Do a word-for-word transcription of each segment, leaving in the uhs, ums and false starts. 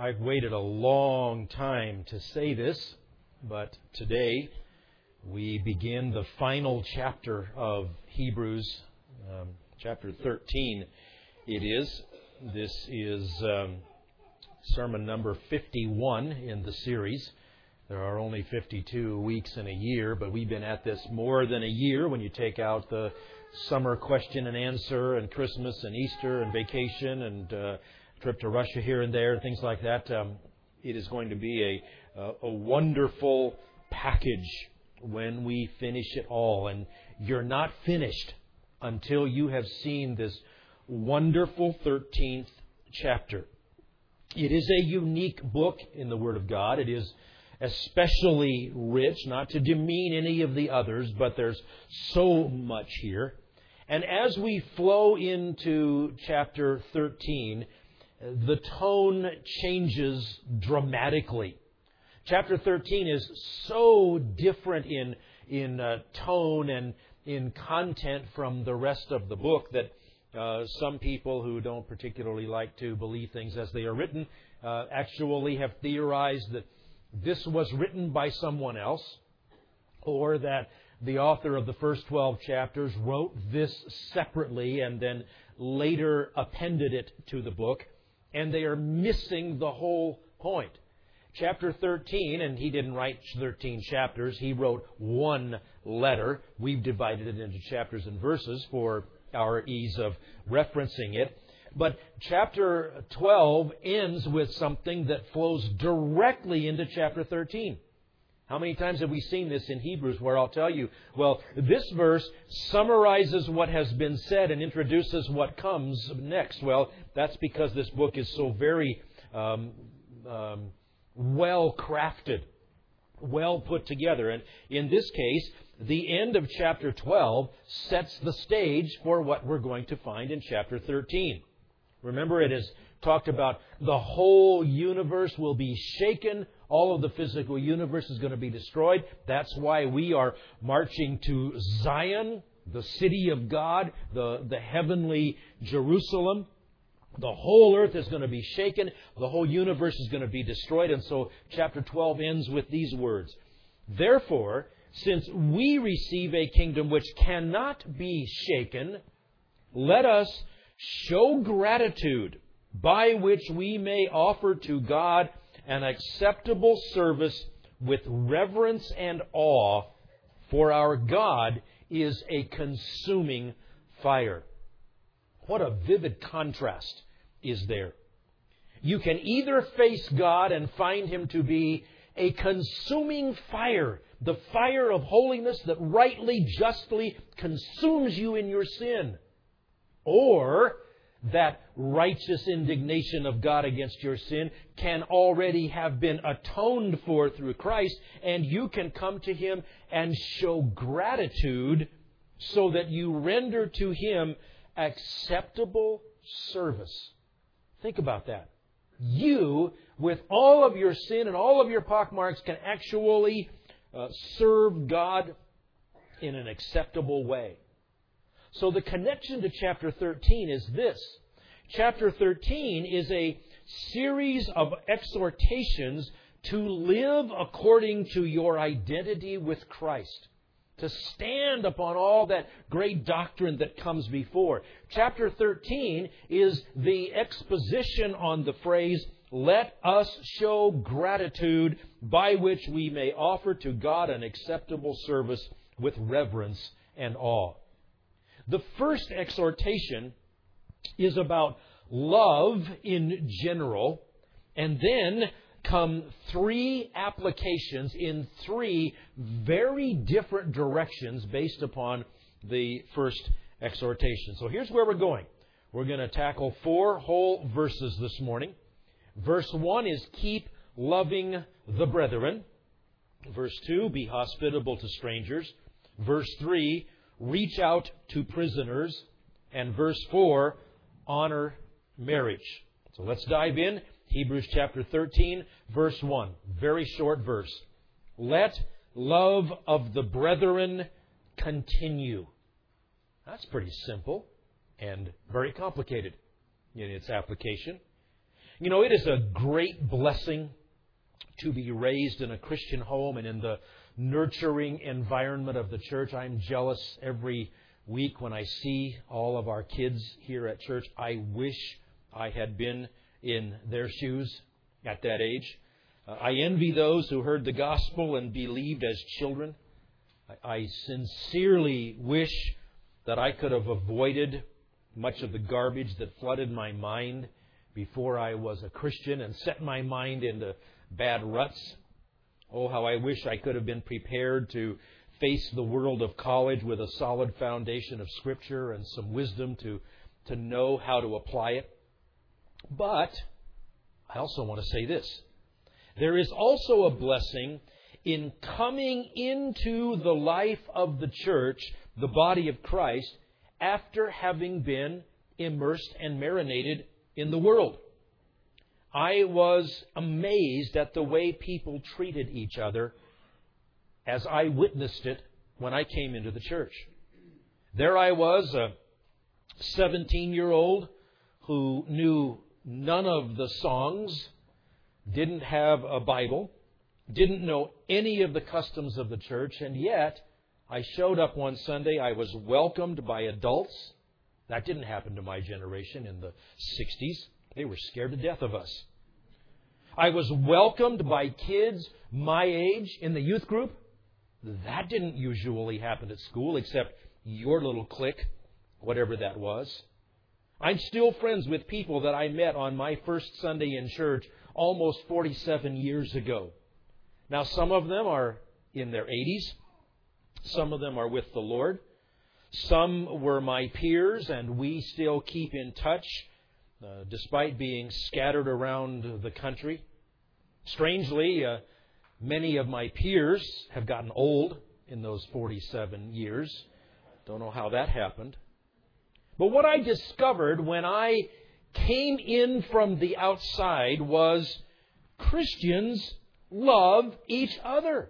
I've waited a long time to say this, but today we begin the final chapter of Hebrews, um, chapter thirteen it is. This is um, sermon number fifty-one in the series. There are only fifty-two weeks in a year, but we've been at this more than a year when you take out the summer question and answer and Christmas and Easter and vacation and uh, trip to Russia here and there, things like that. Um, it is going to be a, a, a wonderful package when we finish it all. And you're not finished until you have seen this wonderful thirteenth chapter. It is a unique book in the Word of God. It is especially rich, not to demean any of the others, but there's so much here. And as we flow into chapter thirteen, the tone changes dramatically. Chapter thirteen is so different in in uh, tone and in content from the rest of the book that uh, some people who don't particularly like to believe things as they are written uh, actually have theorized that this was written by someone else, or that the author of the first twelve chapters wrote this separately and then later appended it to the book, and they are missing the whole point. Chapter thirteen, and he didn't write thirteen chapters, he wrote one letter. We've divided it into chapters and verses for our ease of referencing it. But chapter twelve ends with something that flows directly into chapter thirteen. How many times have we seen this in Hebrews where I'll tell you, well, this verse summarizes what has been said and introduces what comes next? Well, that's because this book is so very um, um, well crafted, well put together. And in this case, the end of chapter twelve sets the stage for what we're going to find in chapter thirteen. Remember, it is talked about the whole universe will be shaken. All of the physical universe is going to be destroyed. That's why we are marching to Zion, the city of God, the, the heavenly Jerusalem. The whole earth is going to be shaken. The whole universe is going to be destroyed. And so chapter twelve ends with these words. Therefore, since we receive a kingdom which cannot be shaken, let us show gratitude by which we may offer to God an acceptable service with reverence and awe, for our God is a consuming fire. What a vivid contrast is there. You can either face God and find Him to be a consuming fire, the fire of holiness that rightly, justly consumes you in your sin, or that righteous indignation of God against your sin can already have been atoned for through Christ, and you can come to Him and show gratitude so that you render to Him acceptable service. Think about that. You, with all of your sin and all of your pockmarks, can actually uh, serve God in an acceptable way. So the connection to chapter thirteen is this. Chapter thirteen is a series of exhortations to live according to your identity with Christ, to stand upon all that great doctrine that comes before. Chapter thirteen is the exposition on the phrase, let us show gratitude by which we may offer to God an acceptable service with reverence and awe. The first exhortation is about love in general, and then come three applications in three very different directions based upon the first exhortation. So here's where we're going. We're going to tackle four whole verses this morning. Verse one is keep loving the brethren. Verse two, be hospitable to strangers. Verse three, reach out to prisoners. And verse four, honor marriage. So let's dive in. Hebrews chapter thirteen, verse one. Very short verse. Let love of the brethren continue. That's pretty simple and very complicated in its application. You know, it is a great blessing to be raised in a Christian home and in the nurturing environment of the church. I'm jealous every week when I see all of our kids here at church. I wish I had been in their shoes at that age. Uh, I envy those who heard the gospel and believed as children. I, I sincerely wish that I could have avoided much of the garbage that flooded my mind before I was a Christian and set my mind into bad ruts. Oh, how I wish I could have been prepared to face the world of college with a solid foundation of Scripture and some wisdom to, to know how to apply it. But I also want to say this. There is also a blessing in coming into the life of the church, the body of Christ, after having been immersed and marinated in the world. I was amazed at the way people treated each other as I witnessed it when I came into the church. There I was, a seventeen-year-old who knew none of the songs, didn't have a Bible, didn't know any of the customs of the church, and yet I showed up one Sunday. I was welcomed by adults. That didn't happen to my generation in the sixties. They were scared to death of us. I was welcomed by kids my age in the youth group. That didn't usually happen at school, except your little clique, whatever that was. I'm still friends with people that I met on my first Sunday in church almost forty-seven years ago. Now, some of them are in their eighties. Some of them are with the Lord. Some were my peers, and we still keep in touch, uh, despite being scattered around the country. Strangely, uh, many of my peers have gotten old in those forty-seven years. Don't know how that happened. But what I discovered when I came in from the outside was Christians love each other.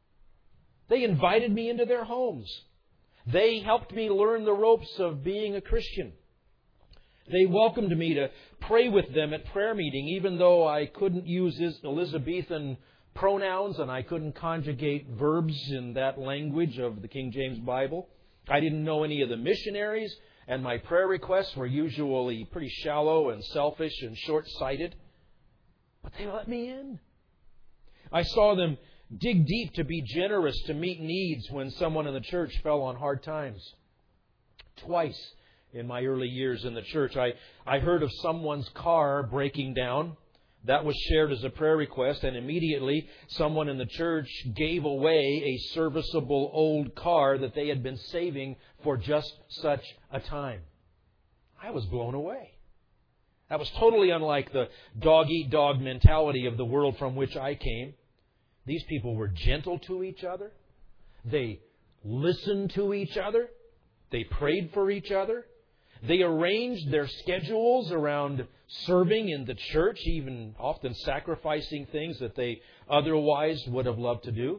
They invited me into their homes. They helped me learn the ropes of being a Christian. They welcomed me to pray with them at prayer meeting, even though I couldn't use Elizabethan pronouns and I couldn't conjugate verbs in that language of the King James Bible. I didn't know any of the missionaries, and my prayer requests were usually pretty shallow and selfish and short-sighted. But they let me in. I saw them dig deep to be generous, to meet needs when someone in the church fell on hard times. Twice in my early years in the church, I, I heard of someone's car breaking down. That was shared as a prayer request, and immediately someone in the church gave away a serviceable old car that they had been saving for just such a time. I was blown away. That was totally unlike the dog-eat-dog mentality of the world from which I came. These people were gentle to each other. They listened to each other. They prayed for each other. They arranged their schedules around serving in the church, even often sacrificing things that they otherwise would have loved to do.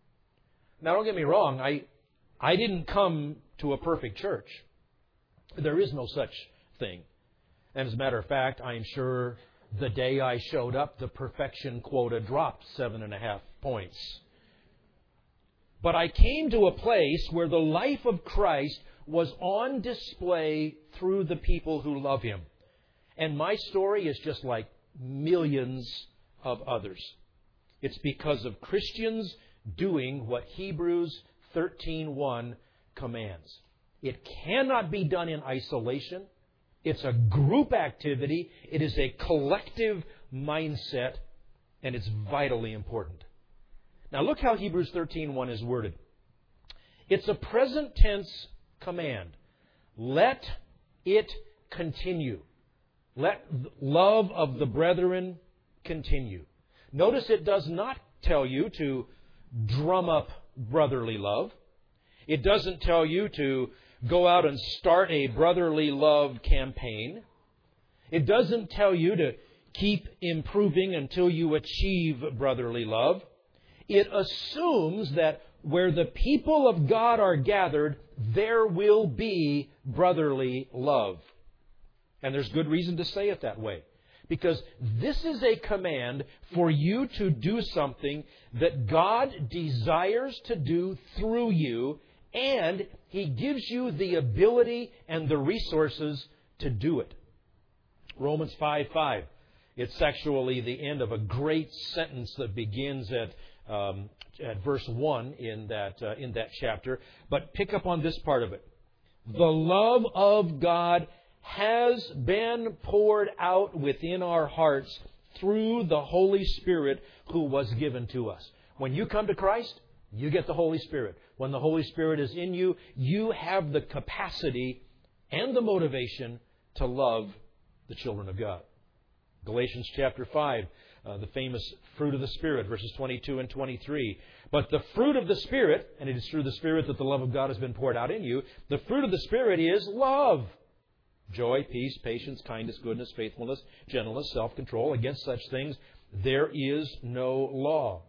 Now, don't get me wrong. I, I didn't come to a perfect church. There is no such thing. And as a matter of fact, I'm sure the day I showed up, the perfection quota dropped seven and a half points. But I came to a place where the life of Christ was on display through the people who love Him. And my story is just like millions of others. It's because of Christians doing what Hebrews thirteen one commands. It cannot be done in isolation. It's a group activity. It is a collective mindset, and it's vitally important. Now look how Hebrews thirteen one is worded. It's a present tense command. Let it continue. Let love of the brethren continue. Notice it does not tell you to drum up brotherly love. It doesn't tell you to go out and start a brotherly love campaign. It doesn't tell you to keep improving until you achieve brotherly love. It assumes that where the people of God are gathered, there will be brotherly love. And there's good reason to say it that way. Because this is a command for you to do something that God desires to do through you, and He gives you the ability and the resources to do it. Romans five five. It's actually the end of a great sentence that begins at um, at verse one in that uh, in that chapter. But pick up on this part of it. The love of God has been poured out within our hearts through the Holy Spirit who was given to us. When you come to Christ, you get the Holy Spirit. When the Holy Spirit is in you, you have the capacity and the motivation to love the children of God. Galatians chapter five, uh, the famous fruit of the Spirit, verses twenty-two and twenty-three. But the fruit of the Spirit, and it is through the Spirit that the love of God has been poured out in you, the fruit of the Spirit is love. Joy, peace, patience, kindness, goodness, faithfulness, gentleness, self-control. Against such things there is no law.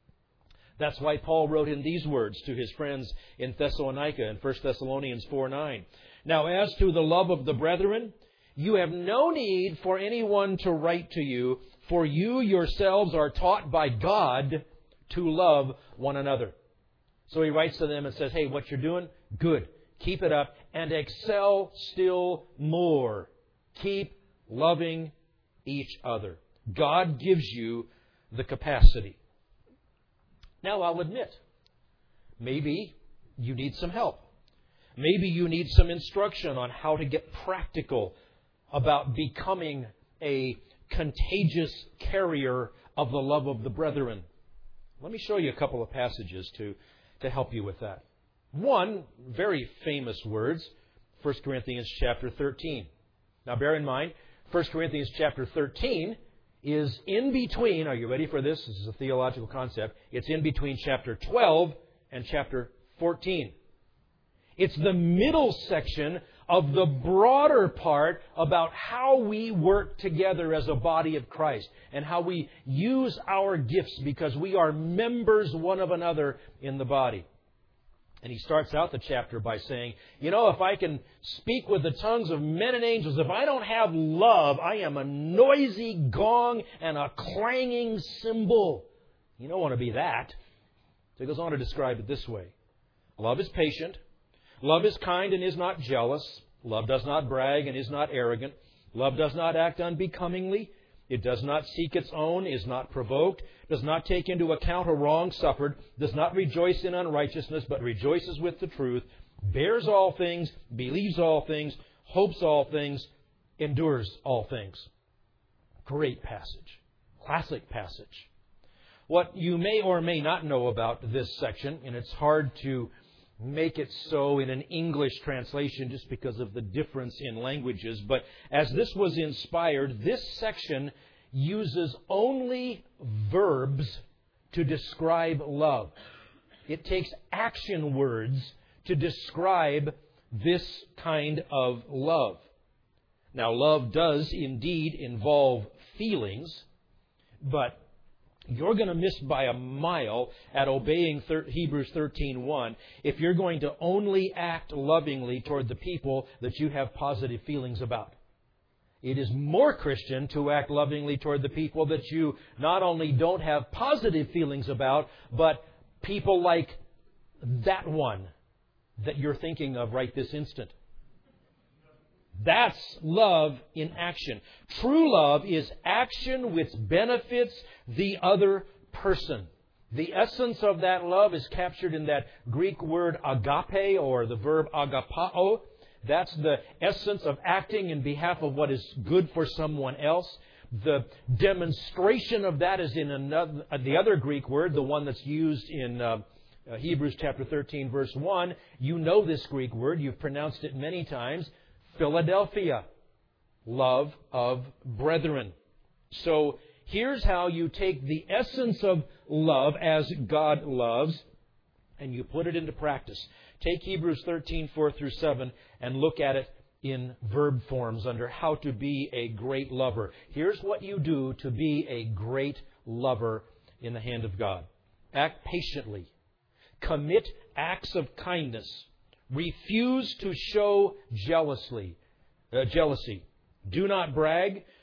That's why Paul wrote in these words to his friends in Thessalonica in First Thessalonians four nine. Now as to the love of the brethren, you have no need for anyone to write to you, for you yourselves are taught by God to love one another. So he writes to them and says, hey, what you're doing, good. Keep it up and excel still more. Keep loving each other. God gives you the capacity. Now, I'll admit, maybe you need some help. Maybe you need some instruction on how to get practical about becoming a contagious carrier of the love of the brethren. Let me show you a couple of passages to, to help you with that. One, very famous words, First Corinthians chapter thirteen. Now bear in mind, First Corinthians chapter thirteen is in between, are you ready for this? This is a theological concept. It's in between chapter twelve and chapter fourteen. It's the middle section of the broader part about how we work together as a body of Christ and how we use our gifts because we are members one of another in the body. And he starts out the chapter by saying, you know, if I can speak with the tongues of men and angels, if I don't have love, I am a noisy gong and a clanging cymbal. You don't want to be that. So he goes on to describe it this way. Love is patient. Love is kind and is not jealous. Love does not brag and is not arrogant. Love does not act unbecomingly. It does not seek its own, is not provoked, does not take into account a wrong suffered, does not rejoice in unrighteousness, but rejoices with the truth, bears all things, believes all things, hopes all things, endures all things. Great passage. Classic passage. What you may or may not know about this section, and it's hard to make it so in an English translation just because of the difference in languages. But as this was inspired, this section uses only verbs to describe love. It takes action words to describe this kind of love. Now, love does indeed involve feelings, but you're going to miss by a mile at obeying Hebrews thirteen one if you're going to only act lovingly toward the people that you have positive feelings about. It is more Christian to act lovingly toward the people that you not only don't have positive feelings about, but people like that one that you're thinking of right this instant. That's love in action. True love is action which benefits the other person. The essence of that love is captured in that Greek word agape, or the verb agapao. That's the essence of acting in behalf of what is good for someone else. The demonstration of that is in another, the other Greek word, the one that's used in uh, Hebrews chapter thirteen, verse one. You know this Greek word. You've pronounced it many times. Philadelphia, love of brethren. So here's how you take the essence of love as God loves and you put it into practice. Take Hebrews thirteen, four through seven and look at it in verb forms under how to be a great lover. Here's what you do to be a great lover in the hand of God. Act patiently. Commit acts of kindness. Refuse to show jealously, uh, jealousy. Do not brag.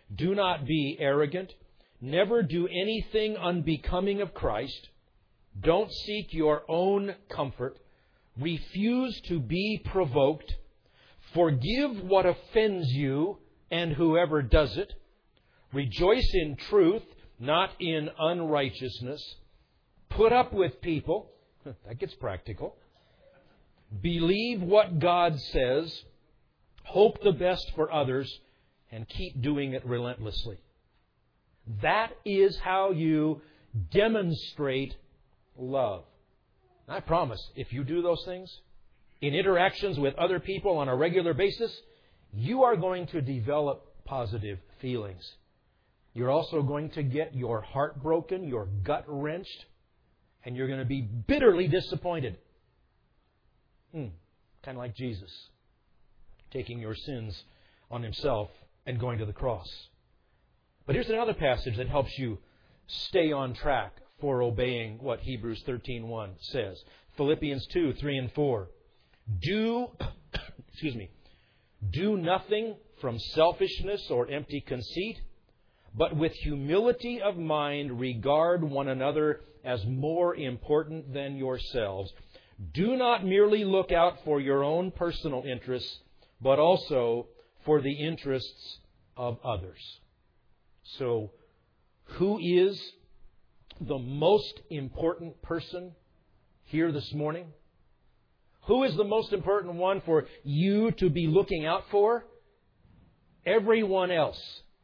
Do not be arrogant. Never do anything unbecoming of Christ. Don't seek your own comfort. Refuse to be provoked. Forgive what offends you and whoever does it. Rejoice in truth, not in unrighteousness. Put up with people. That gets practical. Believe what God says. Hope the best for others. And keep doing it relentlessly. That is how you demonstrate love. I promise, if you do those things in interactions with other people on a regular basis, you are going to develop positive feelings. You're also going to get your heart broken, your gut wrenched, and you're going to be bitterly disappointed. Hmm. Kind of like Jesus, taking your sins on Himself and going to the cross. But here's another passage that helps you stay on track for obeying what Hebrews thirteen one says. Philippians two, three and four. Do, excuse me, do nothing from selfishness or empty conceit, but with humility of mind regard one another as more important than yourselves. Do not merely look out for your own personal interests, but also for the interests of others. So, who is the most important person here this morning? Who is the most important one for you to be looking out for? Everyone else.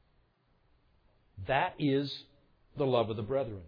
That is the love of the brethren.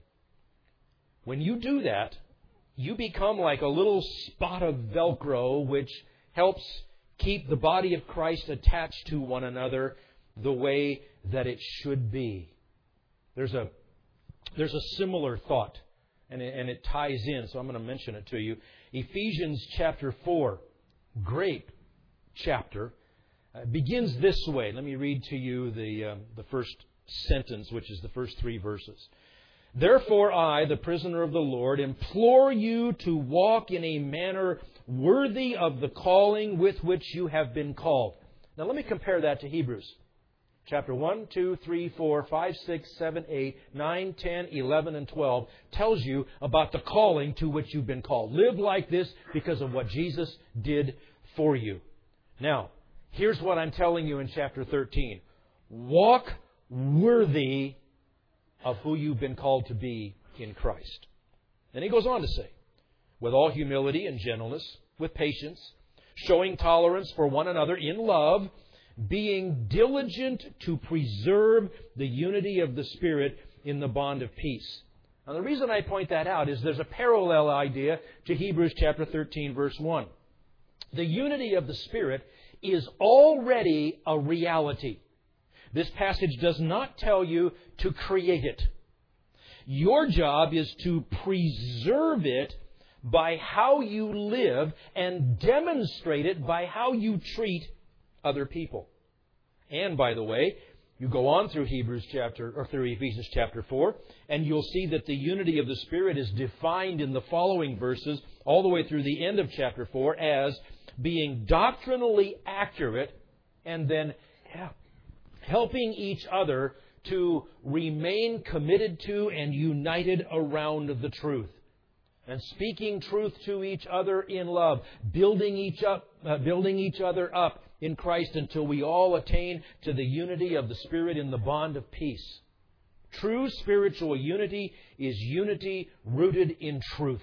When you do that, you become like a little spot of Velcro which helps keep the body of Christ attached to one another the way that it should be. There's a there's a similar thought, and it, and it ties in, so I'm going to mention it to you. Ephesians chapter four, great chapter, uh, begins this way. Let me read to you the um, the first sentence, which is the first three verses. Therefore I, the prisoner of the Lord, implore you to walk in a manner worthy of the calling with which you have been called. Now let me compare that to Hebrews. Chapter one, two, three, four, five, six, seven, eight, nine, ten, eleven, and twelve tells you about the calling to which you've been called. Live like this because of what Jesus did for you. Now, here's what I'm telling you in chapter thirteen. Walk worthy of who you've been called to be in Christ. Then he goes on to say, with all humility and gentleness, with patience, showing tolerance for one another in love, being diligent to preserve the unity of the Spirit in the bond of peace. Now the reason I point that out is there's a parallel idea to Hebrews chapter thirteen, verse one. The unity of the Spirit is already a reality. This passage does not tell you to create it. Your job is to preserve it by how you live and demonstrate it by how you treat other people. And by the way, you go on through Hebrews chapter or through Ephesians chapter four, and you'll see that the unity of the Spirit is defined in the following verses all the way through the end of chapter four as being doctrinally accurate and then helping each other to remain committed to and united around the truth. And speaking truth to each other in love, building each up, uh, building each other up in Christ until we all attain to the unity of the Spirit in the bond of peace. True spiritual unity is unity rooted in truth.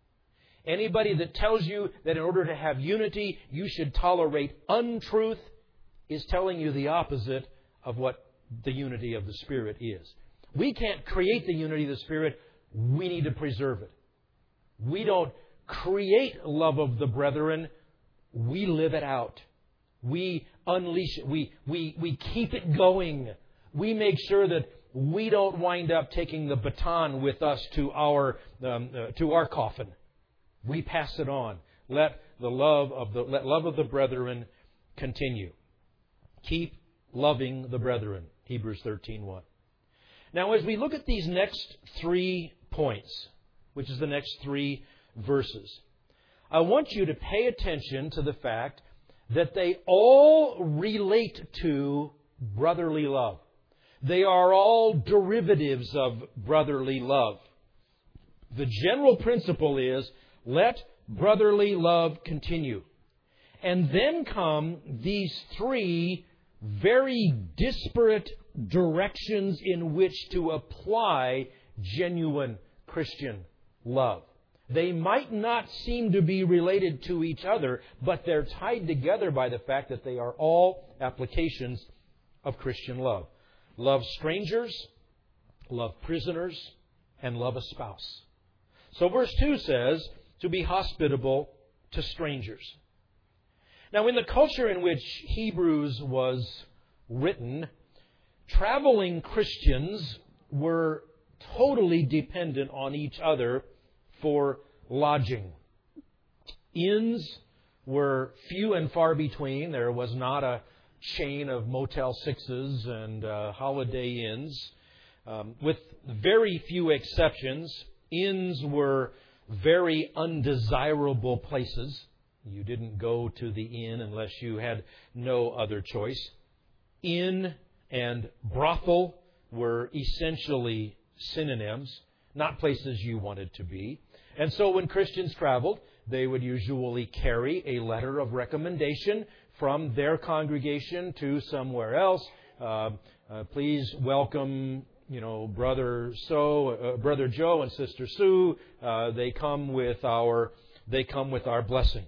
Anybody that tells you that in order to have unity, you should tolerate untruth is telling you the opposite of what the unity of the Spirit is. We can't create the unity of the Spirit. We need to preserve it. We don't create love of the brethren. We live it out. We unleash it. We, we, we keep it going. We make sure that we don't wind up taking the baton with us to our, um, uh, to our coffin. We pass it on. Let the love of the, let love of the brethren continue. Keep loving the brethren. Hebrews thirteen one. Now, as we look at these next three points, which is the next three verses, I want you to pay attention to the fact that they all relate to brotherly love. They are all derivatives of brotherly love. The general principle is, let brotherly love continue. And then come these three very disparate directions in which to apply genuine Christian love. They might not seem to be related to each other, but they're tied together by the fact that they are all applications of Christian love. Love strangers, love prisoners, and love a spouse. So verse two says, to be hospitable to strangers. Now, in the culture in which Hebrews was written, traveling Christians were totally dependent on each other for lodging. Inns were few and far between. There was not a chain of Motel Sixes and uh, Holiday Inns. Um, with very few exceptions, inns were very undesirable places. You didn't go to the inn unless you had no other choice. Inn and brothel were essentially synonyms, not places you wanted to be. And so when Christians traveled, they would usually carry a letter of recommendation from their congregation to somewhere else. Uh, uh, please welcome, you know, brother so, uh, brother Joe and sister Sue. Uh, they come with our, they come with our blessing,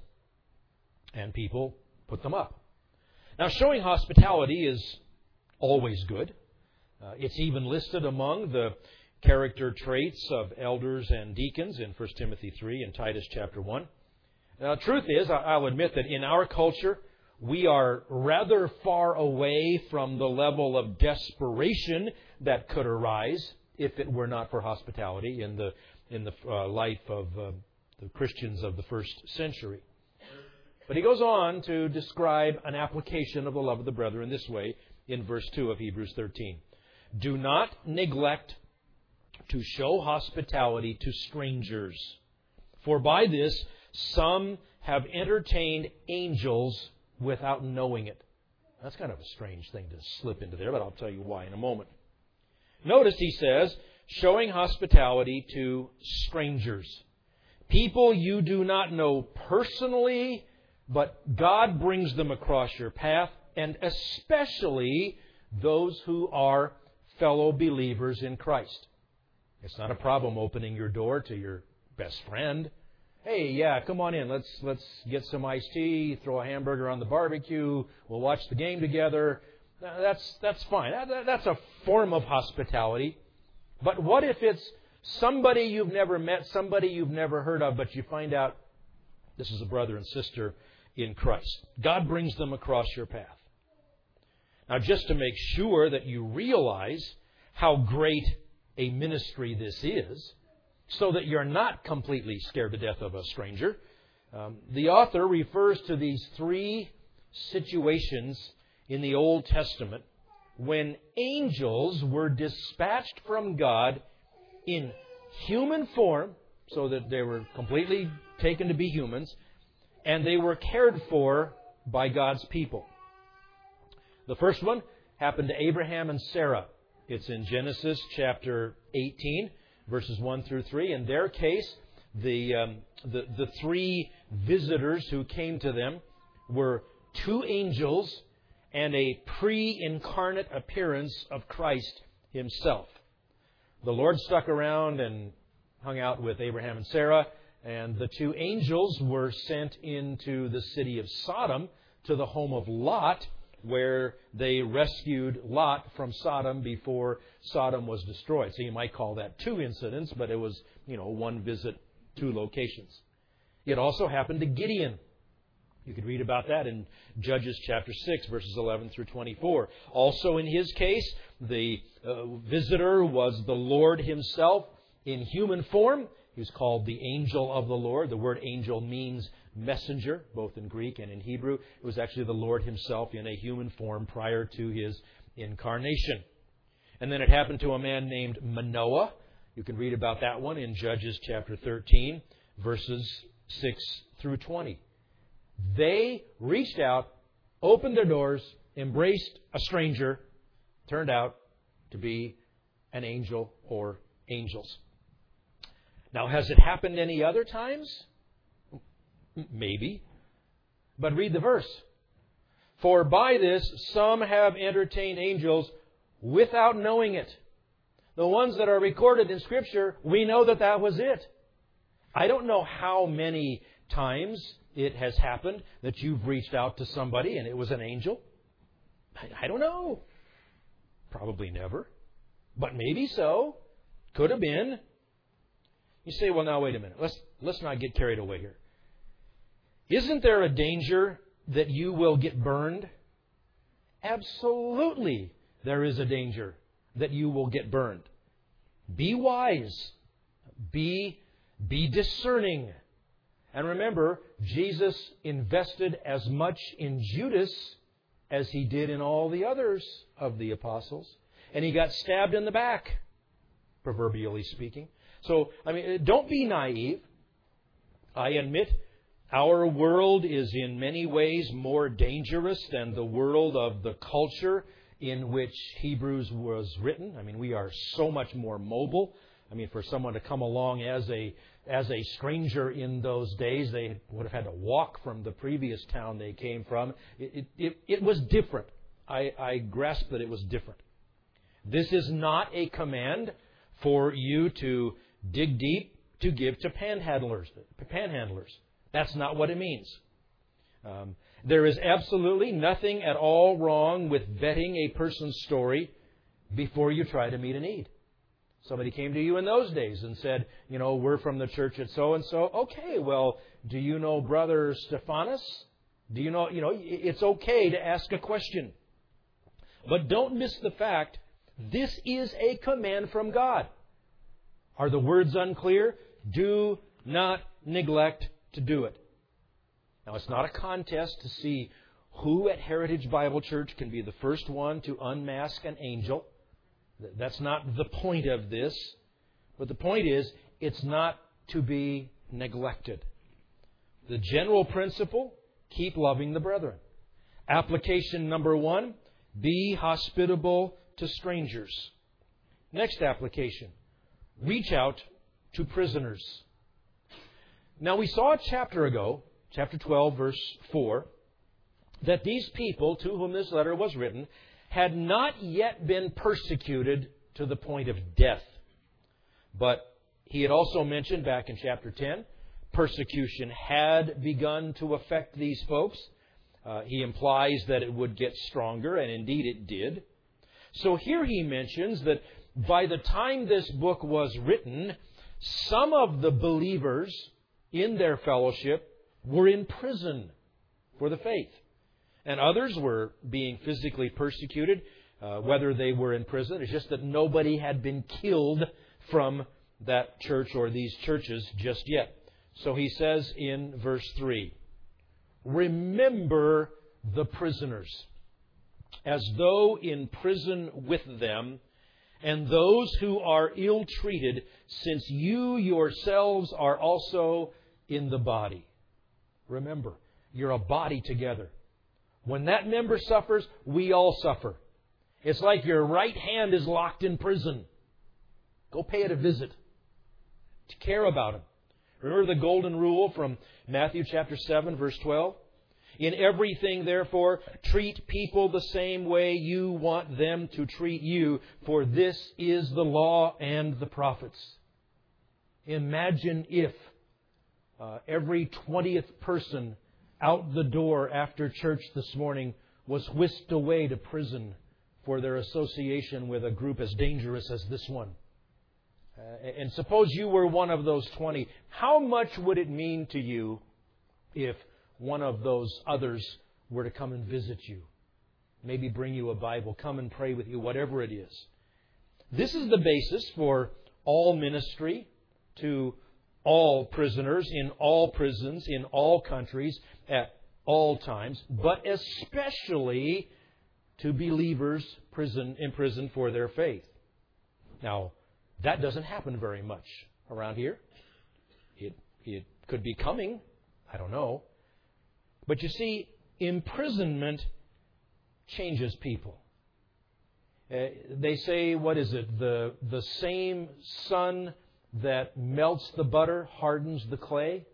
and people put them up. Now, showing hospitality is always good. Uh, it's even listed among the character traits of elders and deacons in First Timothy three and Titus chapter one. Now, the truth is, I'll admit that in our culture, we are rather far away from the level of desperation that could arise if it were not for hospitality in the in the uh, life of uh, the Christians of the first century. But he goes on to describe an application of the love of the brethren this way in verse two of Hebrews thirteen. Do not neglect to show hospitality to strangers, for by this some have entertained angels without knowing it. That's kind of a strange thing to slip into there, but I'll tell you why in a moment. Notice he says, showing hospitality to strangers. People you do not know personally, but God brings them across your path, and especially those who are fellow believers in Christ. It's not a problem opening your door to your best friend. Hey, yeah, come on in. Let's let's get some iced tea, throw a hamburger on the barbecue. We'll watch the game together. That's that's fine. That, that's a form of hospitality. But what if it's somebody you've never met, somebody you've never heard of, but you find out this is a brother and sister in Christ? God brings them across your path. Now, just to make sure that you realize how great a ministry this is, so that you're not completely scared to death of a stranger, um, the author refers to these three situations in the Old Testament when angels were dispatched from God in human form, so that they were completely taken to be humans, and they were cared for by God's people. The first one happened to Abraham and Sarah. It's in Genesis chapter eighteen, verses one through three. In their case, the, um, the, the three visitors who came to them were two angels and a pre-incarnate appearance of Christ Himself. The Lord stuck around and hung out with Abraham and Sarah, and the two angels were sent into the city of Sodom to the home of Lot, where they rescued Lot from Sodom before Sodom was destroyed. So you might call that two incidents, but it was, you know, one visit, two locations. It also happened to Gideon. You could read about that in Judges chapter six, verses eleven through twenty-four. Also in his case, the uh, visitor was the Lord Himself in human form. He was called the angel of the Lord. The word angel means messenger, both in Greek and in Hebrew. It was actually the Lord Himself in a human form prior to His incarnation. And then it happened to a man named Manoah. You can read about that one in Judges chapter thirteen, verses six through twenty. They reached out, opened their doors, embraced a stranger. Turned out to be an angel or angels. Now, has it happened any other times? Maybe. But read the verse. For by this some have entertained angels without knowing it. The ones that are recorded in Scripture, we know that that was it. I don't know how many times it has happened that you've reached out to somebody and it was an angel. I don't know. Probably never. But maybe so. Could have been. You say, well, now, wait a minute. Let's, let's not get carried away here. Isn't there a danger that you will get burned? Absolutely, there is a danger that you will get burned. Be wise. Be, be discerning. And remember, Jesus invested as much in Judas as He did in all the others of the apostles. And he got stabbed in the back, proverbially speaking. So, I mean, don't be naive. I admit our world is in many ways more dangerous than the world of the culture in which Hebrews was written. I mean, we are so much more mobile. I mean, for someone to come along as a as a stranger in those days, they would have had to walk from the previous town they came from. It, it, it, it was different. I, I grasp that it was different. This is not a command for you to dig deep to give to panhandlers. Panhandlers. That's not what it means. Um, there is absolutely nothing at all wrong with vetting a person's story before you try to meet a need. Somebody came to you in those days and said, you know, we're from the church at so-and-so. Okay, well, do you know Brother Stephanus? Do you know, you know, it's okay to ask a question. But don't miss the fact, this is a command from God. Are the words unclear? Do not neglect to do it. Now, it's not a contest to see who at Heritage Bible Church can be the first one to unmask an angel. That's not the point of this. But the point is, it's not to be neglected. The general principle, keep loving the brethren. Application number one, be hospitable to strangers. Next application, reach out to prisoners. Now, we saw a chapter ago, chapter twelve, verse four, that these people to whom this letter was written had not yet been persecuted to the point of death. But he had also mentioned back in chapter ten, persecution had begun to affect these folks. Uh, he implies that it would get stronger, and indeed it did. So here he mentions that by the time this book was written, some of the believers in their fellowship were in prison for the faith. And others were being physically persecuted, uh, whether they were in prison. It's just that nobody had been killed from that church or these churches just yet. So he says in verse three, remember the prisoners, as though in prison with them, and those who are ill-treated, since you yourselves are also in the body. Remember, you're a body together. When that member suffers, we all suffer. It's like your right hand is locked in prison. Go pay it a visit. To care about him. Remember the golden rule from Matthew chapter seven, verse twelve? In everything, therefore, treat people the same way you want them to treat you, for this is the law and the prophets. Imagine if uh, every twentieth person out the door after church this morning was whisked away to prison for their association with a group as dangerous as this one. Uh, and suppose you were one of those twenty. How much would it mean to you if one of those others were to come and visit you? Maybe bring you a Bible, come and pray with you, whatever it is. This is the basis for all ministry to all prisoners in all prisons, in all countries, at all times, but especially to believers prison, in prison for their faith. Now, that doesn't happen very much around here. It, it could be coming. I don't know. But you see, imprisonment changes people. Uh, they say, what is it? The, the same sun that melts the butter hardens the clay.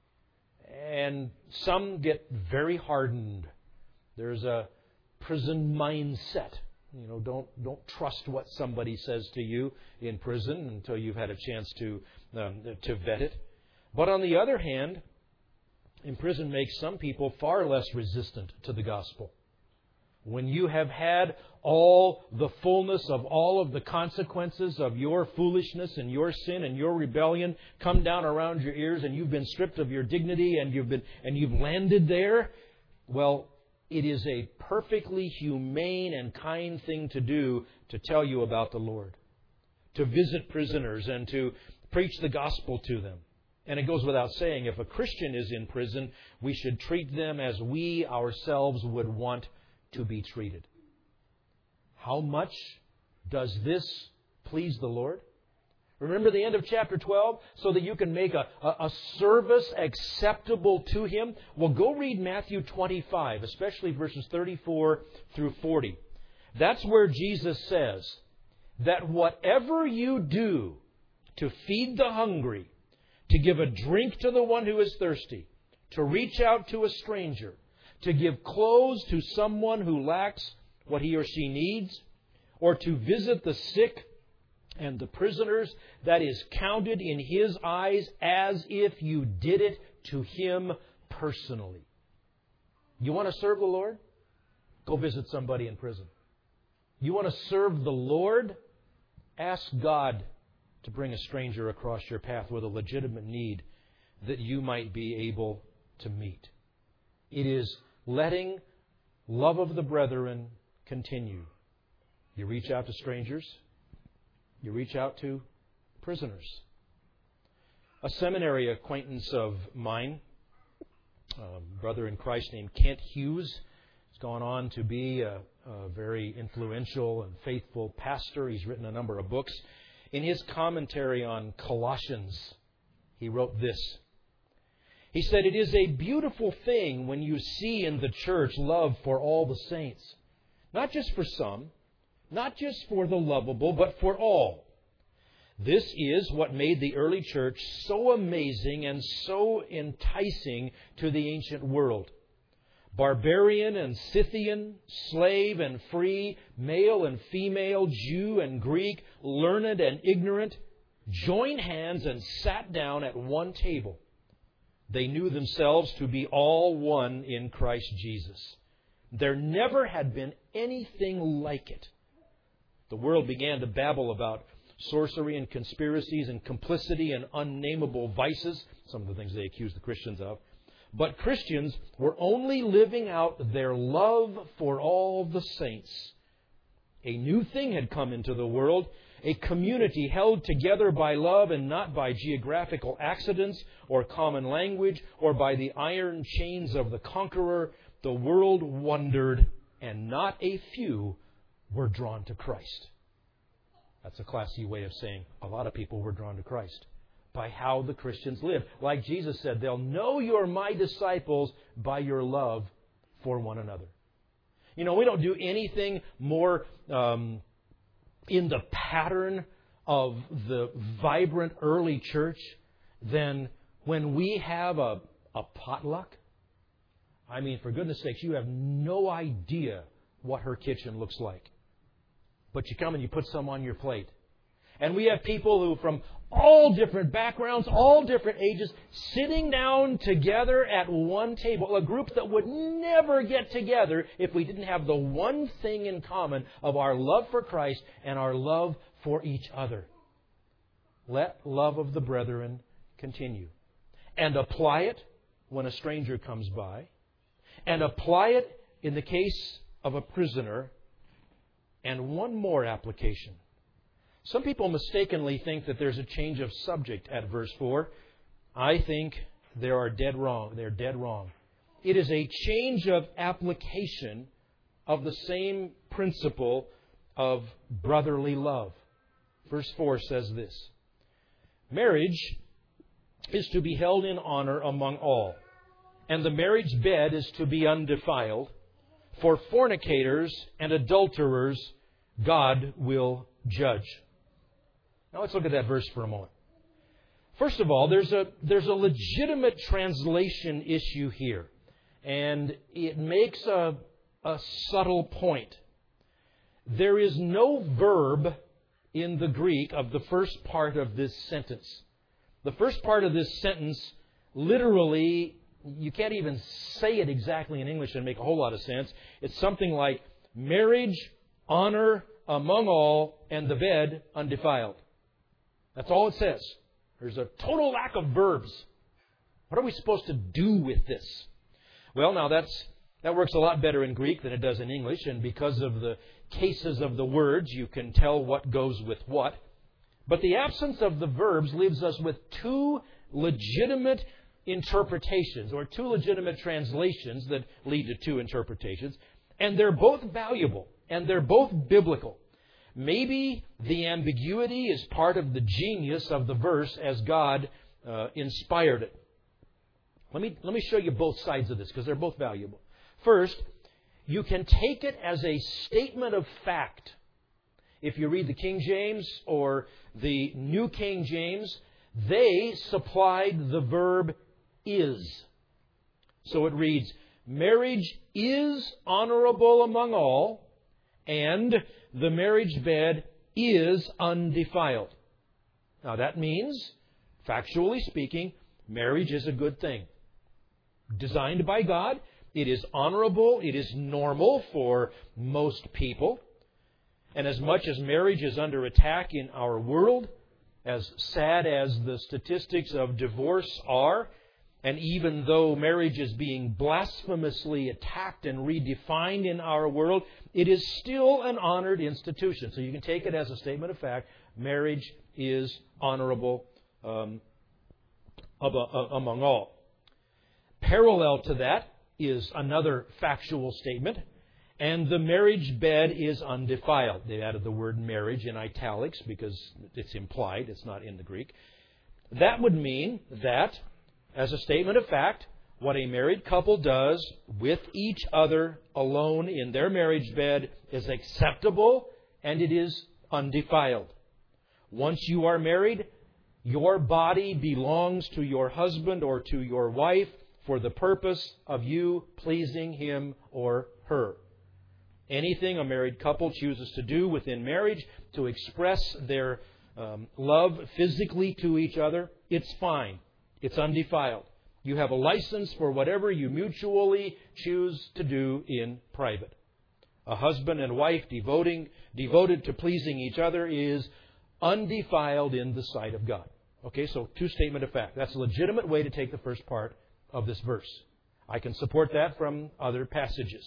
And some get very hardened. There's a prison mindset. You know, don't don't trust what somebody says to you in prison until you've had a chance to um, to vet it. But on the other hand, in prison makes some people far less resistant to the gospel. When you have had all the fullness of all of the consequences of your foolishness and your sin and your rebellion come down around your ears, and you've been stripped of your dignity and you've been and you've landed there, well, it is a perfectly humane and kind thing to do to tell you about the Lord, to visit prisoners and to preach the gospel to them. And it goes without saying, if a Christian is in prison, we should treat them as we ourselves would want to be treated. How much does this please the Lord? Remember the end of chapter twelve? So that you can make a, a, a service acceptable to Him. Well, go read Matthew twenty-five, especially verses thirty-four through forty. That's where Jesus says that whatever you do to feed the hungry, to give a drink to the one who is thirsty, to reach out to a stranger, to give clothes to someone who lacks what he or she needs, or to visit the sick and the prisoners, that is counted in His eyes as if you did it to Him personally. You want to serve the Lord? Go visit somebody in prison. You want to serve the Lord? Ask God to bring a stranger across your path with a legitimate need that you might be able to meet. It is letting love of the brethren continue. You reach out to strangers. You reach out to prisoners. A seminary acquaintance of mine, a brother in Christ named Kent Hughes, has gone on to be a, a very influential and faithful pastor. He's written a number of books. In his commentary on Colossians, he wrote this. He said, "It is a beautiful thing when you see in the church love for all the saints. Not just for some, not just for the lovable, but for all. This is what made the early church so amazing and so enticing to the ancient world. Barbarian and Scythian, slave and free, male and female, Jew and Greek, learned and ignorant, joined hands and sat down at one table. They knew themselves to be all one in Christ Jesus. There never had been anything like it. The world began to babble about sorcery and conspiracies and complicity and unnameable vices, some of the things they accused the Christians of. But Christians were only living out their love for all the saints. A new thing had come into the world, a community held together by love and not by geographical accidents or common language or by the iron chains of the conqueror. The world wondered, and not a few were drawn to Christ." That's a classy way of saying a lot of people were drawn to Christ by how the Christians lived. Like Jesus said, they'll know you're my disciples by your love for one another. You know, we don't do anything more um, in the pattern of the vibrant early church than when we have a, a potluck. I mean, for goodness sakes, you have no idea what her kitchen looks like. But you come and you put some on your plate. And we have people who, from all different backgrounds, all different ages, sitting down together at one table. A group that would never get together if we didn't have the one thing in common of our love for Christ and our love for each other. Let love of the brethren continue. And apply it when a stranger comes by. And apply it in the case of a prisoner. And one more application. Some people mistakenly think that there's a change of subject at verse four. I think they are dead wrong. They're dead wrong. It is a change of application of the same principle of brotherly love. Verse four says this. Marriage is to be held in honor among all, and the marriage bed is to be undefiled. For fornicators and adulterers God will judge. Now let's look at that verse for a moment. First of all, there's a, there's a legitimate translation issue here. And it makes a, a subtle point. There is no verb in the Greek of the first part of this sentence. The first part of this sentence, literally, you can't even say it exactly in English and make a whole lot of sense. It's something like marriage, honor among all, and the bed undefiled. That's all it says. There's a total lack of verbs. What are we supposed to do with this? Well, now that's that works a lot better in Greek than it does in English, and because of the cases of the words, you can tell what goes with what. But the absence of the verbs leaves us with two legitimate interpretations, or two legitimate translations that lead to two interpretations, and they're both valuable, and they're both biblical. Maybe the ambiguity is part of the genius of the verse as God uh, inspired it. Let me, let me show you both sides of this, because they're both valuable. First, you can take it as a statement of fact. If you read the King James or the New King James, they supplied the verb is. So it reads, marriage is honorable among all, and the marriage bed is undefiled. Now that means, factually speaking, marriage is a good thing. Designed by God, it is honorable, it is normal for most people. And as much as marriage is under attack in our world, as sad as the statistics of divorce are, and even though marriage is being blasphemously attacked and redefined in our world, it is still an honored institution. So you can take it as a statement of fact. Marriage is honorable um, among all. Parallel to that is another factual statement. And the marriage bed is undefiled. They added the word marriage in italics because it's implied. It's not in the Greek. That would mean that, as a statement of fact, what a married couple does with each other alone in their marriage bed is acceptable and it is undefiled. Once you are married, your body belongs to your husband or to your wife for the purpose of you pleasing him or her. Anything a married couple chooses to do within marriage to express their um, love physically to each other, it's fine. It's undefiled. You have a license for whatever you mutually choose to do in private. A husband and wife devoting, devoted to pleasing each other is undefiled in the sight of God. Okay, so two statement of fact. That's a legitimate way to take the first part of this verse. I can support that from other passages.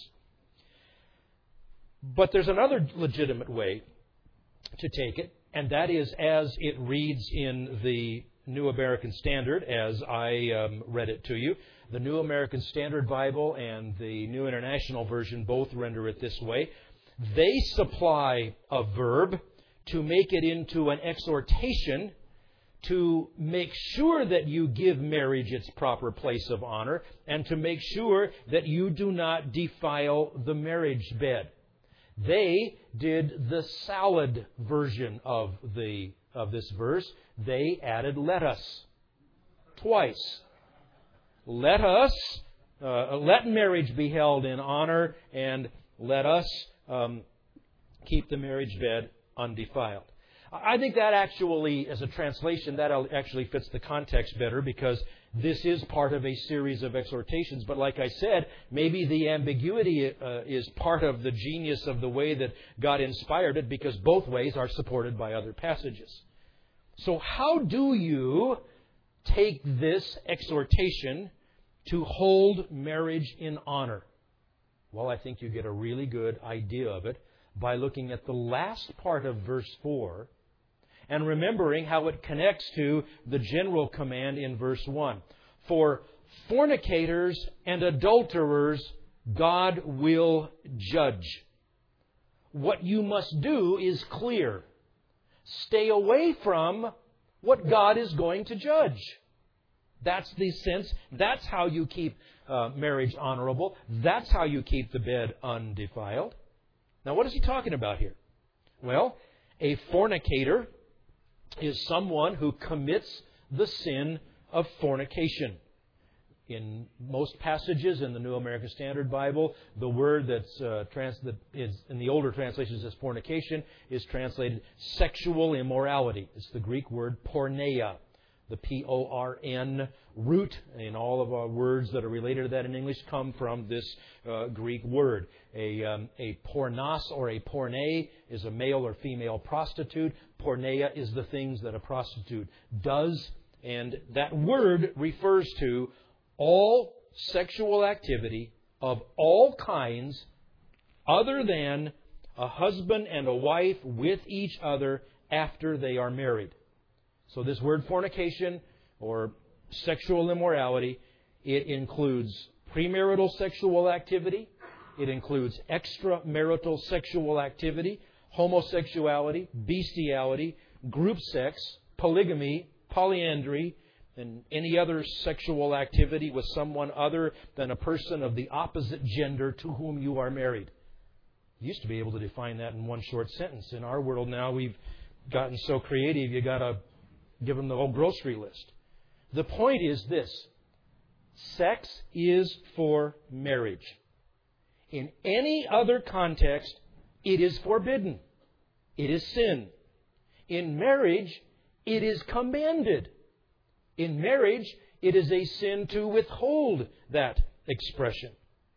But there's another legitimate way to take it, and that is as it reads in the New American Standard, as I um, read it to you. The New American Standard Bible and the New International Version both render it this way. They supply a verb to make it into an exhortation to make sure that you give marriage its proper place of honor and to make sure that you do not defile the marriage bed. They did the salad version of the of this verse. They added let us twice. Let us, uh, let marriage be held in honor, and let us um, keep the marriage bed undefiled. I think that actually, as a translation, that actually fits the context better because this is part of a series of exhortations. But like I said, maybe the ambiguity uh, is part of the genius of the way that God inspired it because both ways are supported by other passages. So how do you take this exhortation to hold marriage in honor? Well, I think you get a really good idea of it by looking at the last part of verse four and remembering how it connects to the general command in verse one. For fornicators and adulterers, God will judge. What you must do is clear. Stay away from what God is going to judge. That's the sense. That's how you keep uh, marriage honorable. That's how you keep the bed undefiled. Now, what is he talking about here? Well, a fornicator is someone who commits the sin of fornication. In most passages in the New American Standard Bible, the word that's uh, trans- that is in the older translations as fornication is translated sexual immorality. It's the Greek word porneia. The P O R N root in all of our words that are related to that in English come from this uh, Greek word. A, um, a pornos or a porne is a male or female prostitute. Porneia is the things that a prostitute does. And that word refers to all sexual activity of all kinds other than a husband and a wife with each other after they are married. So this word fornication or sexual immorality, it includes premarital sexual activity, it includes extramarital sexual activity, homosexuality, bestiality, group sex, polygamy, polyandry, and any other sexual activity with someone other than a person of the opposite gender to whom you are married. You used to be able to define that in one short sentence. In our world now, we've gotten so creative, you got to give them the whole grocery list. The point is this. Sex is for marriage. In any other context, it is forbidden. It is sin. In marriage, it is commanded. In marriage, it is a sin to withhold that expression.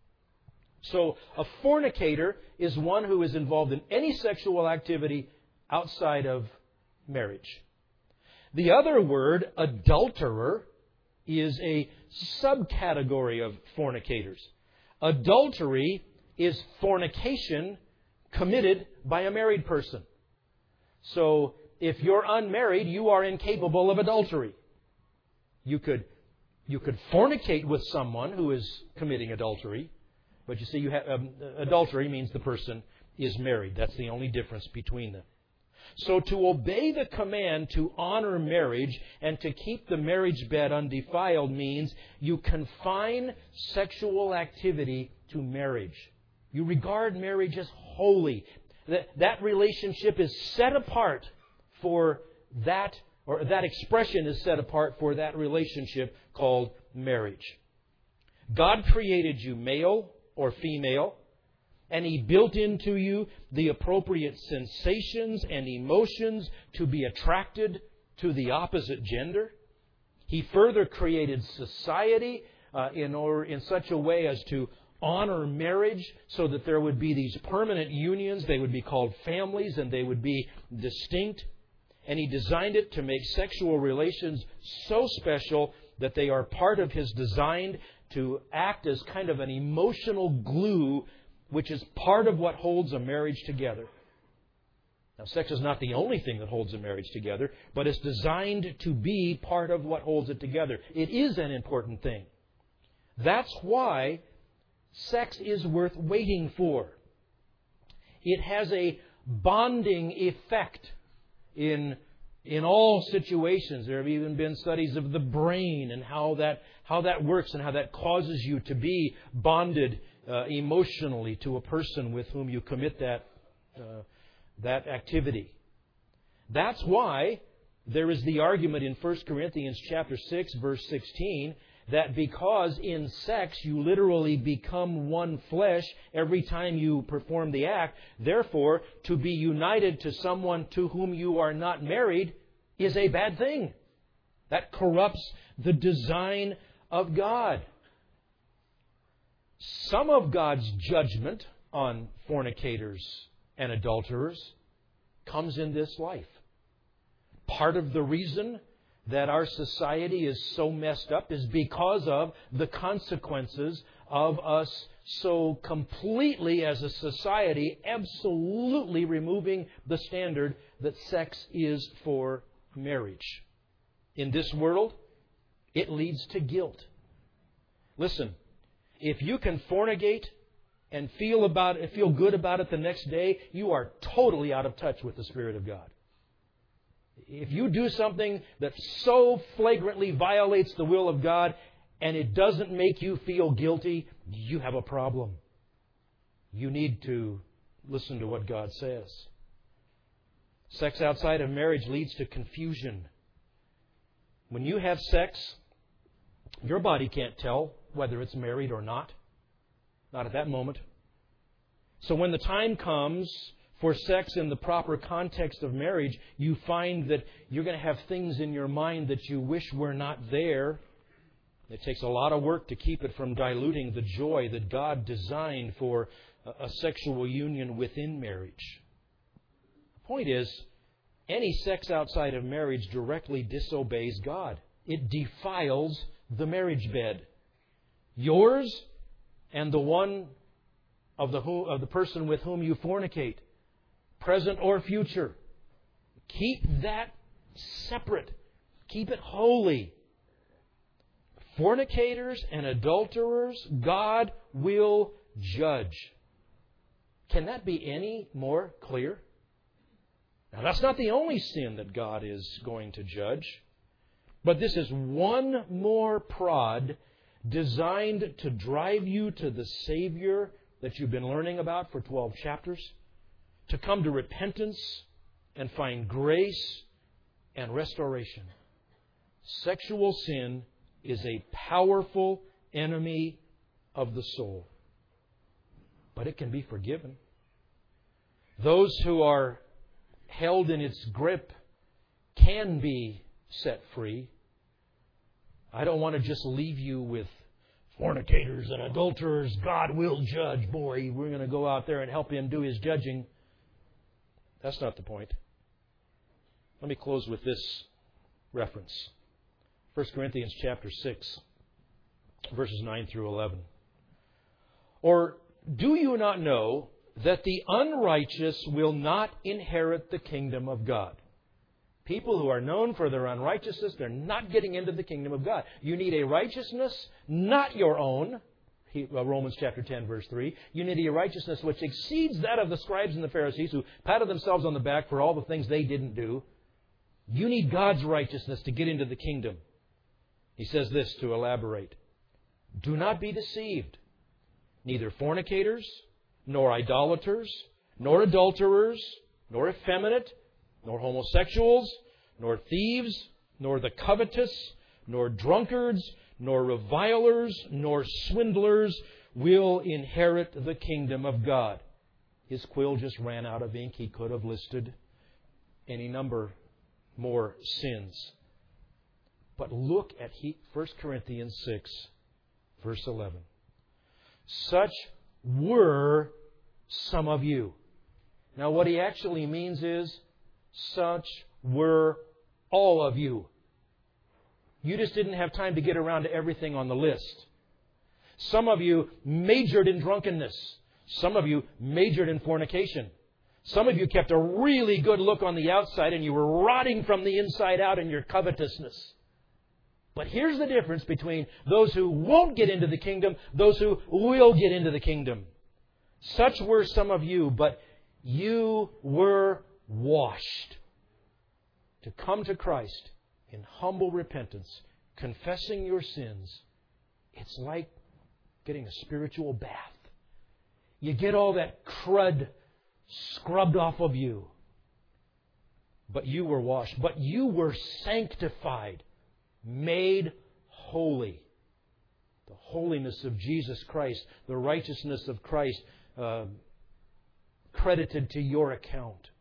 So, a fornicator is one who is involved in any sexual activity outside of marriage. The other word, adulterer, is a subcategory of fornicators. Adultery is fornication committed by a married person. So, if you're unmarried, you are incapable of adultery. You could, you could fornicate with someone who is committing adultery, but you see, you have, um, adultery means the person is married. That's the only difference between them. So to obey the command to honor marriage and to keep the marriage bed undefiled means you confine sexual activity to marriage. You regard marriage as holy. That, that relationship is set apart for that, or that expression is set apart for that relationship called marriage. God created you male or female, and He built into you the appropriate sensations and emotions to be attracted to the opposite gender. He further created society uh, in, or in such a way as to honor marriage so that there would be these permanent unions. They would be called families and they would be distinct. And He designed it to make sexual relations so special that they are part of His design to act as kind of an emotional glue, which is part of what holds a marriage together. Now, sex is not the only thing that holds a marriage together, but it's designed to be part of what holds it together. It is an important thing. That's why sex is worth waiting for. It has a bonding effect in, in all situations. There have even been studies of the brain and how that, how that works and how that causes you to be bonded Uh, emotionally to a person with whom you commit that uh, that activity. That's why there is the argument in First Corinthians chapter six, verse sixteen, that because in sex you literally become one flesh every time you perform the act, therefore to be united to someone to whom you are not married is a bad thing. That corrupts the design of God. Some of God's judgment on fornicators and adulterers comes in this life. Part of the reason that our society is so messed up is because of the consequences of us so completely as a society absolutely removing the standard that sex is for marriage. In this world, it leads to guilt. Listen. If you can fornicate and feel about it, feel good about it the next day, you are totally out of touch with the Spirit of God. If you do something that so flagrantly violates the will of God and it doesn't make you feel guilty, you have a problem. You need to listen to what God says. Sex outside of marriage leads to confusion. When you have sex, your body can't tell whether it's married or not. Not at that moment. So when the time comes for sex in the proper context of marriage, you find that you're going to have things in your mind that you wish were not there. It takes a lot of work to keep it from diluting the joy that God designed for a sexual union within marriage. The point is, any sex outside of marriage directly disobeys God. It defiles the marriage bed. Yours and the one of the, who, of the person with whom you fornicate, present or future. Keep that separate. Keep it holy. Fornicators and adulterers, God will judge. Can that be any more clear? Now, that's not the only sin that God is going to judge. But this is one more prod designed to drive you to the Savior that you've been learning about for twelve chapters, to come to repentance and find grace and restoration. Sexual sin is a powerful enemy of the soul. But it can be forgiven. Those who are held in its grip can be set free. I don't want to just leave you with fornicators and adulterers. God will judge. Boy, we're going to go out there and help Him do His judging. That's not the point. Let me close with this reference. First Corinthians chapter six, verses nine through eleven. Or do you not know that the unrighteous will not inherit the kingdom of God? People who are known for their unrighteousness, they're not getting into the kingdom of God. You need a righteousness not your own. Romans chapter ten, verse three. You need a righteousness which exceeds that of the scribes and the Pharisees who patted themselves on the back for all the things they didn't do. You need God's righteousness to get into the kingdom. He says this to elaborate. Do not be deceived. Neither fornicators, nor idolaters, nor adulterers, nor effeminate, nor homosexuals, nor thieves, nor the covetous, nor drunkards, nor revilers, nor swindlers will inherit the kingdom of God. His quill just ran out of ink. He could have listed any number more sins. But look at First Corinthians six, verse eleven. Such were some of you. Now what he actually means is, such were all of you. You just didn't have time to get around to everything on the list. Some of you majored in drunkenness. Some of you majored in fornication. Some of you kept a really good look on the outside and you were rotting from the inside out in your covetousness. But here's the difference between those who won't get into the kingdom, those who will get into the kingdom. Such were some of you, but you were washed. To come to Christ in humble repentance, confessing your sins, it's like getting a spiritual bath. You get all that crud scrubbed off of you. But you were washed. But you were sanctified, made holy. The holiness of Jesus Christ, the righteousness of Christ, uh, credited to your account.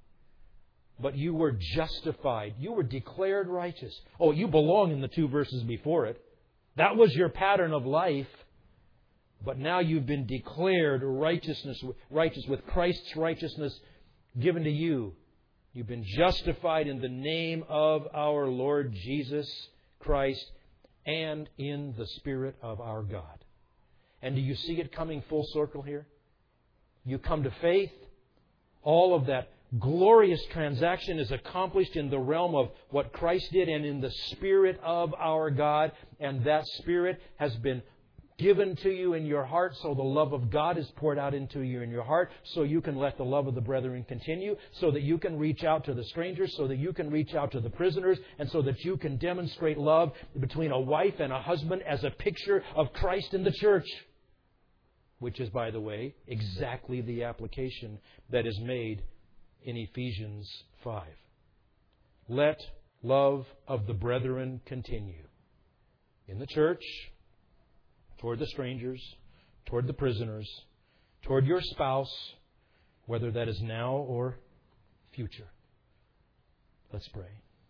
But you were justified. You were declared righteous. Oh, you belong in the two verses before it. That was your pattern of life. But now you've been declared righteousness, righteous with Christ's righteousness given to you. You've been justified in the name of our Lord Jesus Christ and in the Spirit of our God. And do you see it coming full circle here? You come to faith. All of that glorious transaction is accomplished in the realm of what Christ did and in the Spirit of our God. And that Spirit has been given to you in your heart, so the love of God is poured out into you in your heart, so you can let the love of the brethren continue, so that you can reach out to the strangers, so that you can reach out to the prisoners, and so that you can demonstrate love between a wife and a husband as a picture of Christ in the church. Which is, by the way, exactly the application that is made in Ephesians five. Let love of the brethren continue in the church, toward the strangers, toward the prisoners, toward your spouse, whether that is now or future. Let's pray.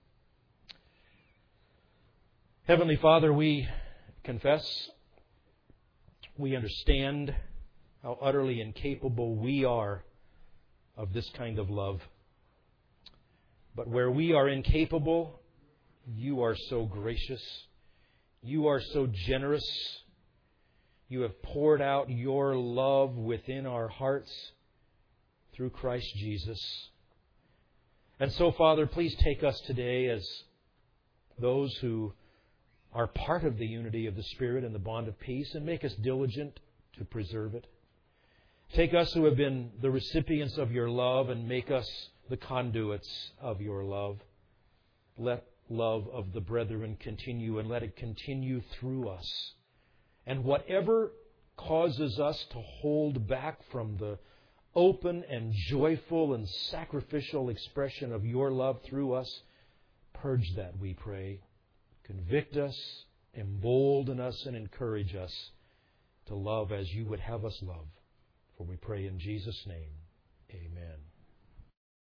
Heavenly Father, we confess, we understand how utterly incapable we are of this kind of love. But where we are incapable, You are so gracious. You are so generous. You have poured out Your love within our hearts through Christ Jesus. And so, Father, please take us today as those who are part of the unity of the Spirit and the bond of peace, and make us diligent to preserve it. Take us who have been the recipients of Your love and make us the conduits of Your love. Let love of the brethren continue, and let it continue through us. And whatever causes us to hold back from the open and joyful and sacrificial expression of Your love through us, purge that, we pray. Convict us, embolden us, and encourage us to love as You would have us love. For we pray in Jesus' name, amen.